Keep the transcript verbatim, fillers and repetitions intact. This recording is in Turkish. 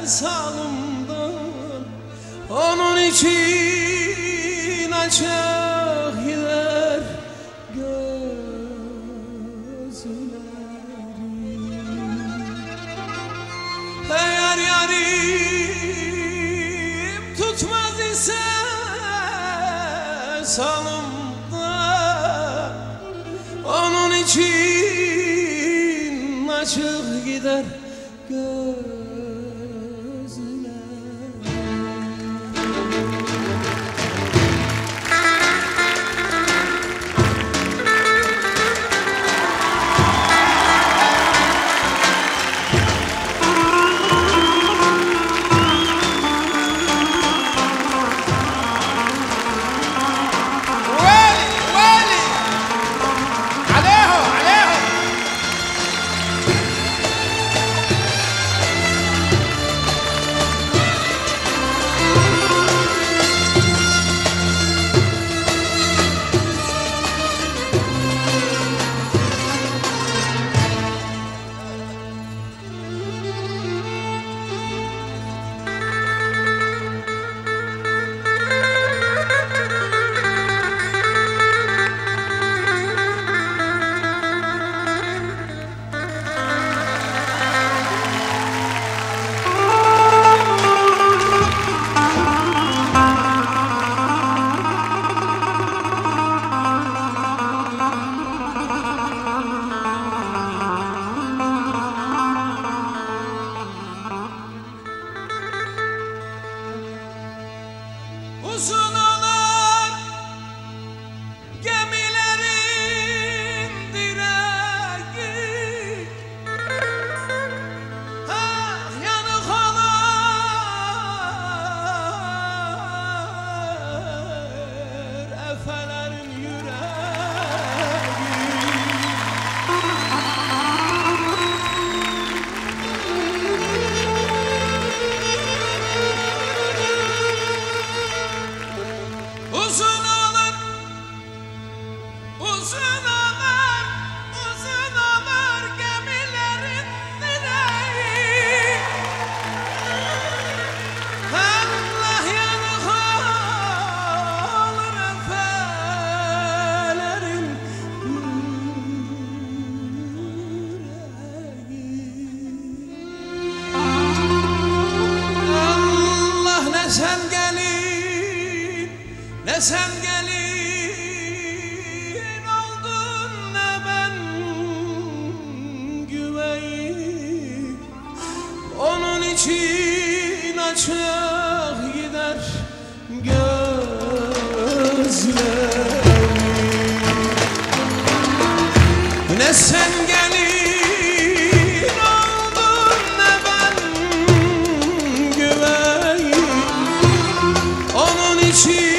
salımdan. Onun için açık gider gözlerim. Eğer yarim tutmaz ise salımda, onun için açık gider gözlerim. Uzun olur gemilerin direği, ah yanık olur efelerin yüreği. Uzun olur, uzun olur, uzun olur gemilerin direği. Allah yanık olur efelerin yüreği. Allah ne sen gelin, ne sen gelin oldun, ne ben güveyim. Onun için açık gider gözlerim. Ne sen gelin oldun, ne ben güveyim. Onun için